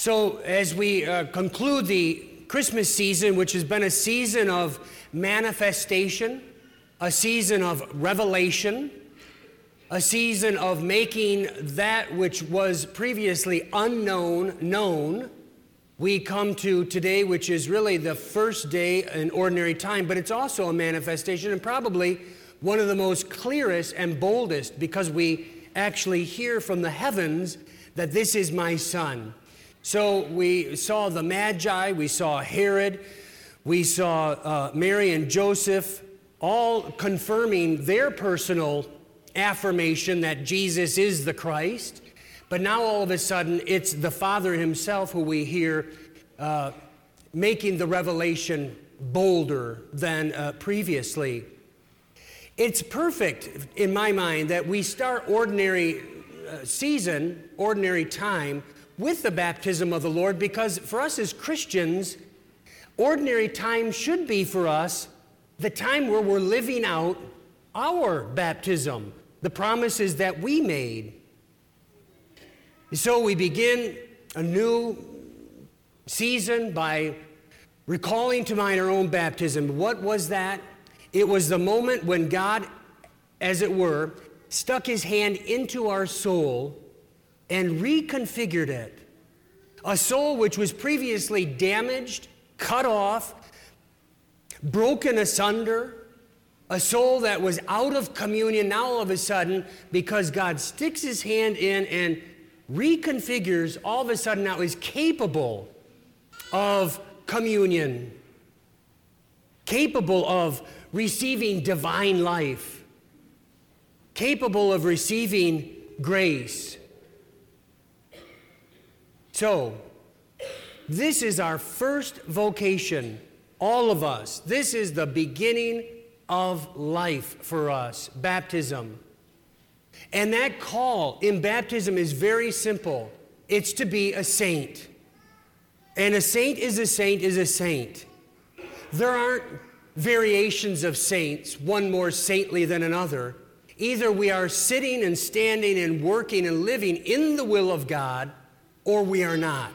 So as we conclude the Christmas season, which has been a season of manifestation, a season of revelation, a season of making that which was previously unknown known, we come to today, which is really the first day in ordinary time, but it's also a manifestation and probably one of the most clearest and boldest, because we actually hear from the heavens that this is my son. So we saw the Magi, we saw Herod, we saw Mary and Joseph, all confirming their personal affirmation that Jesus is the Christ. But now all of a sudden, it's the Father himself who we hear making the revelation bolder than previously. It's perfect, in my mind, that we start ordinary season, ordinary time, with the baptism of the Lord, because for us as Christians, ordinary time should be for us the time where we're living out our baptism, the promises that we made. So we begin a new season by recalling to mind our own baptism. What was that? It was the moment when God, as it were, stuck his hand into our soul and reconfigured it. A soul which was previously damaged, cut off, broken asunder, a soul that was out of communion. Now all of a sudden, because God sticks his hand in and reconfigures, all of a sudden now is capable of communion, capable of receiving divine life, capable of receiving grace. So, this is our first vocation, all of us. This is the beginning of life for us, baptism. And that call in baptism is very simple. It's to be a saint. And a saint is a saint is a saint. There aren't variations of saints, one more saintly than another. Either we are sitting and standing and working and living in the will of God, or we are not.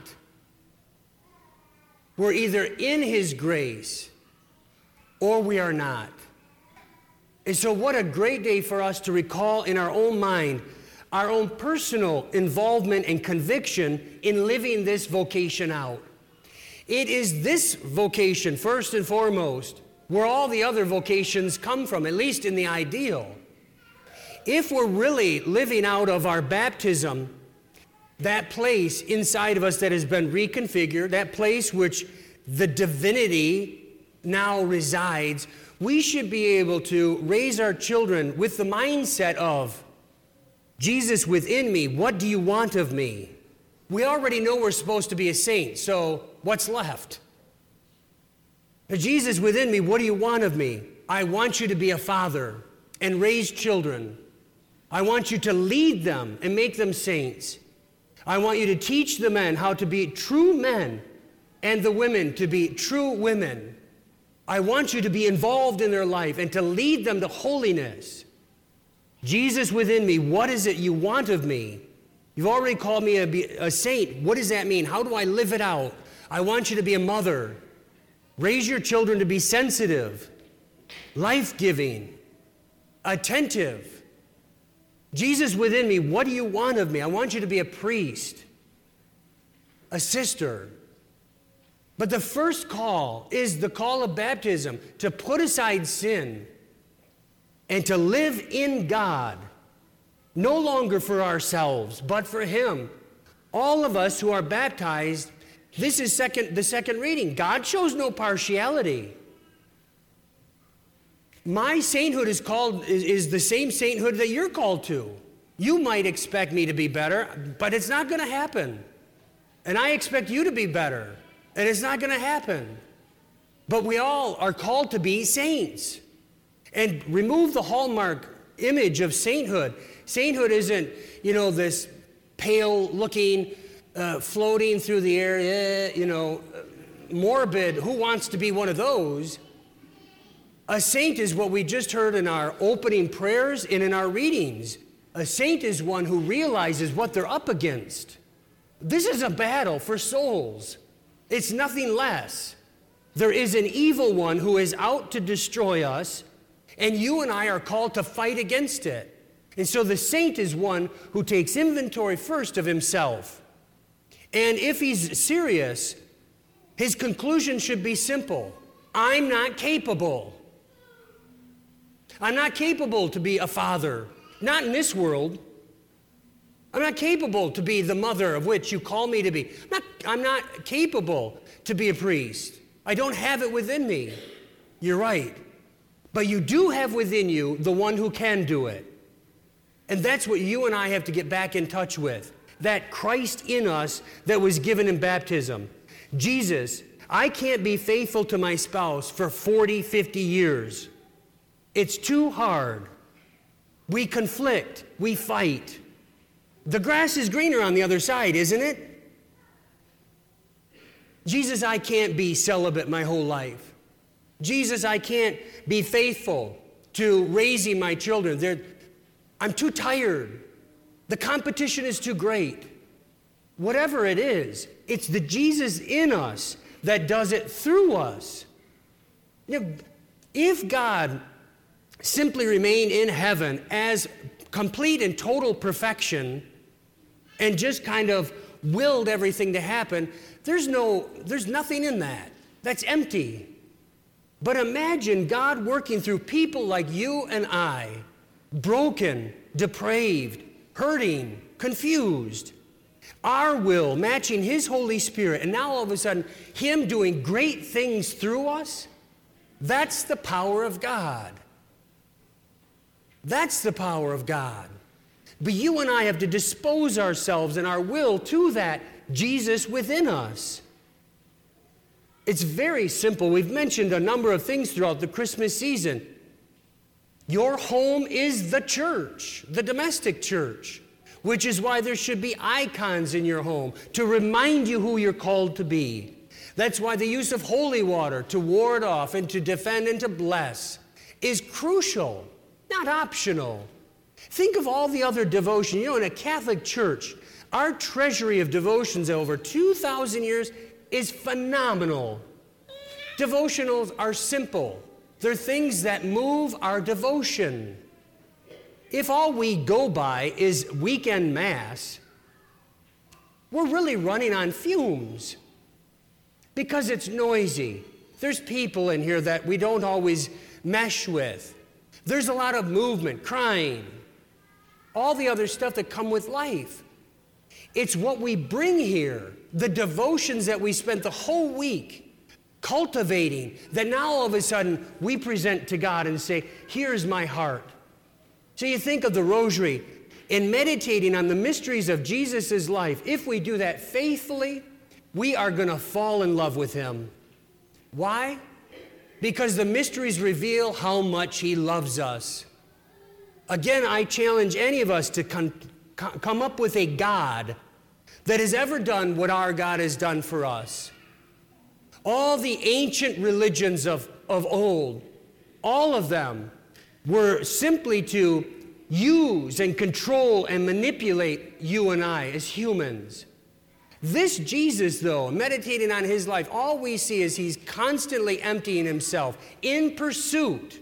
We're either in his grace, or we are not. And so what a great day for us to recall in our own mind our own personal involvement and conviction in living this vocation out. It is this vocation, first and foremost, where all the other vocations come from, at least in the ideal. If we're really living out of our baptism, that place inside of us that has been reconfigured, that place which the divinity now resides, we should be able to raise our children with the mindset of, Jesus within me, what do you want of me? We already know we're supposed to be a saint, so what's left? Jesus within me, what do you want of me? I want you to be a father and raise children. I want you to lead them and make them saints. I want you to teach the men how to be true men and the women to be true women. I want you to be involved in their life and to lead them to holiness. Jesus within me, what is it you want of me? You've already called me a saint. What does that mean? How do I live it out? I want you to be a mother. Raise your children to be sensitive, life-giving, attentive. Jesus within me, what do you want of me? I want you to be a priest, a sister. But the first call is the call of baptism, to put aside sin and to live in God, no longer for ourselves, but for him. All of us who are baptized, this is the second reading. God shows no partiality. My sainthood is the same sainthood that you're called to. You might expect me to be better, but it's not going to happen. And I expect you to be better, and it's not going to happen. But we all are called to be saints. And remove the hallmark image of sainthood. Sainthood isn't, this pale-looking, floating through the air, morbid. Who wants to be one of those? A saint is what we just heard in our opening prayers and in our readings. A saint is one who realizes what they're up against. This is a battle for souls. It's nothing less. There is an evil one who is out to destroy us, and you and I are called to fight against it. And so the saint is one who takes inventory first of himself. And if he's serious, his conclusion should be simple. I'm not capable. I'm not capable to be a father. Not in this world. I'm not capable to be the mother of which you call me to be. I'm not capable to be a priest. I don't have it within me. You're right. But you do have within you the one who can do it. And that's what you and I have to get back in touch with. That Christ in us that was given in baptism. Jesus, I can't be faithful to my spouse for 40, 50 years. It's too hard. We conflict. We fight. The grass is greener on the other side, isn't it? Jesus, I can't be celibate my whole life. Jesus, I can't be faithful to raising my children. I'm too tired. The competition is too great. Whatever it is, it's the Jesus in us that does it through us. You know, if God simply remained in heaven as complete and total perfection and just kind of willed everything to happen, there's nothing in that. That's empty. But imagine God working through people like you and I, broken, depraved, hurting, confused. Our will matching His Holy Spirit, and now all of a sudden, Him doing great things through us. That's the power of God. That's the power of God. But you and I have to dispose ourselves and our will to that Jesus within us. It's very simple. We've mentioned a number of things throughout the Christmas season. Your home is the church, the domestic church, which is why there should be icons in your home to remind you who you're called to be. That's why the use of holy water to ward off and to defend and to bless is crucial, not optional. Think of all the other devotion. You know, in a Catholic church, our treasury of devotions over 2,000 years is phenomenal. Devotionals are simple. They're things that move our devotion. If all we go by is weekend mass, we're really running on fumes because it's noisy. There's people in here that we don't always mesh with. There's a lot of movement, crying, all the other stuff that come with life. It's what we bring here, the devotions that we spent the whole week cultivating, that now all of a sudden we present to God and say, here's my heart. So you think of the rosary, in meditating on the mysteries of Jesus' life, if we do that faithfully, we are going to fall in love with Him. Why? Because the mysteries reveal how much He loves us. Again, I challenge any of us to come up with a God that has ever done what our God has done for us. All the ancient religions of old, all of them were simply to use and control and manipulate you and I as humans. This Jesus, though, meditating on His life, all we see is He's constantly emptying Himself in pursuit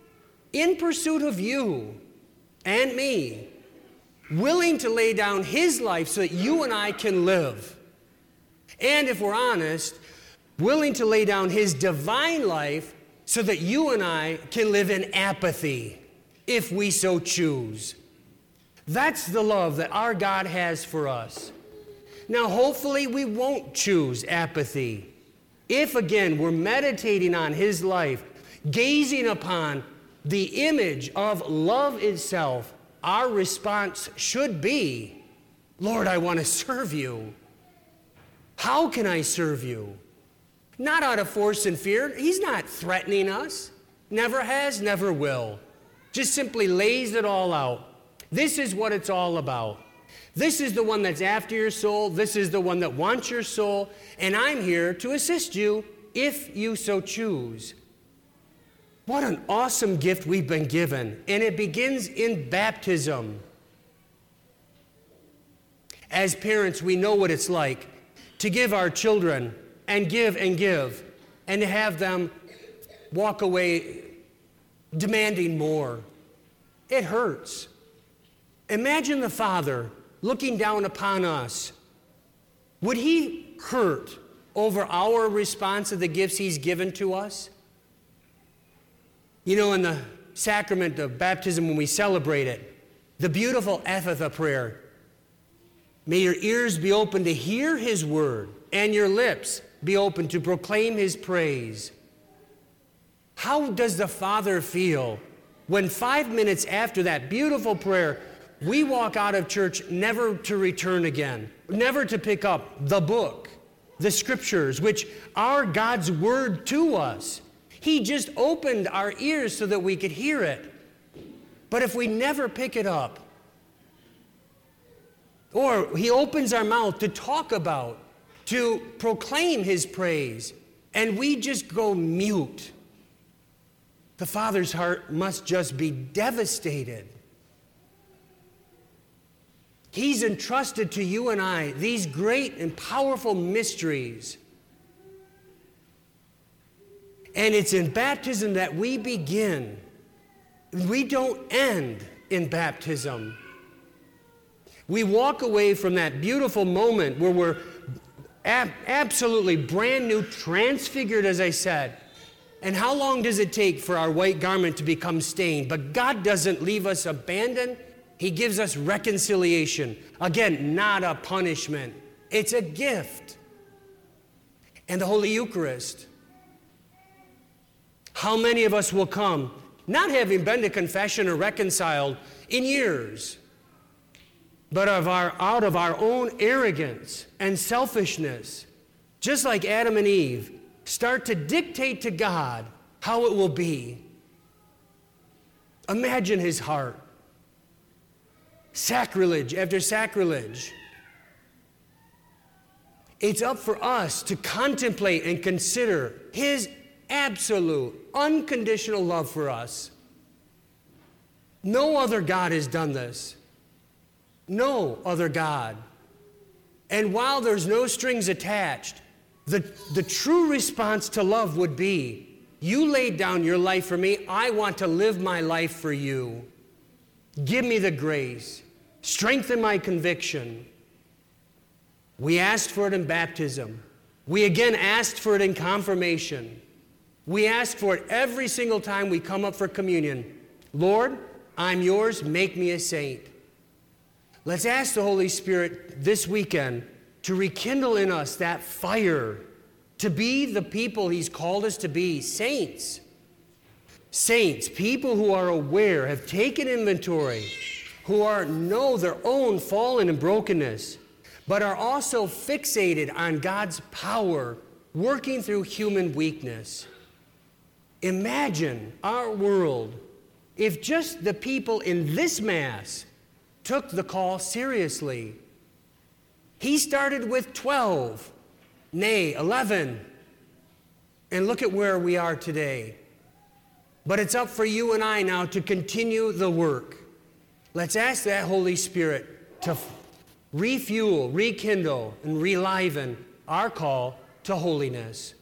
of you and me, willing to lay down His life so that you and I can live. And if we're honest, willing to lay down His divine life so that you and I can live in apathy, if we so choose. That's the love that our God has for us. Now, hopefully we won't choose apathy. If, again, we're meditating on His life, gazing upon the image of love itself, our response should be, Lord, I want to serve You. How can I serve You? Not out of force and fear. He's not threatening us. Never has, never will. Just simply lays it all out. This is what it's all about. This is the one that's after your soul. This is the one that wants your soul. And I'm here to assist you if you so choose. What an awesome gift we've been given. And it begins in baptism. As parents, we know what it's like to give our children and give and to have them walk away demanding more. It hurts. Imagine the Father looking down upon us. Would he hurt over our response to the gifts he's given to us? You know, in the sacrament of baptism, when we celebrate it, the beautiful Ephatha prayer, may your ears be open to hear his word and your lips be open to proclaim his praise. How does the Father feel when 5 minutes after that beautiful prayer, we walk out of church never to return again, never to pick up the book, the scriptures, which are God's word to us? He just opened our ears so that we could hear it. But if we never pick it up, or he opens our mouth to talk about, to proclaim his praise, and we just go mute, the Father's heart must just be devastated. He's entrusted to you and I these great and powerful mysteries. And it's in baptism that we begin. We don't end in baptism. We walk away from that beautiful moment where we're absolutely brand new, transfigured, as I said. And how long does it take for our white garment to become stained? But God doesn't leave us abandoned. He gives us reconciliation. Again, not a punishment. It's a gift. And the Holy Eucharist. How many of us will come, not having been to confession or reconciled in years, but out of our own arrogance and selfishness, just like Adam and Eve, start to dictate to God how it will be. Imagine his heart. Sacrilege after sacrilege. It's up for us to contemplate and consider his absolute, unconditional love for us. No other God has done this. No other God. And while there's no strings attached, the true response to love would be, you laid down your life for me, I want to live my life for you. Give me the grace. Strengthen my conviction. We asked for it in baptism. We again asked for it in confirmation. We ask for it every single time we come up for communion. Lord, I'm yours, make me a saint. Let's ask the Holy Spirit this weekend to rekindle in us that fire, to be the people he's called us to be, saints. Saints, people who are aware, have taken inventory, who know their own fallen and brokenness, but are also fixated on God's power working through human weakness. Imagine our world if just the people in this Mass took the call seriously. He started with 12, nay, 11, and look at where we are today. But it's up for you and I now to continue the work. Let's ask that Holy Spirit to refuel, rekindle, and reliven our call to holiness.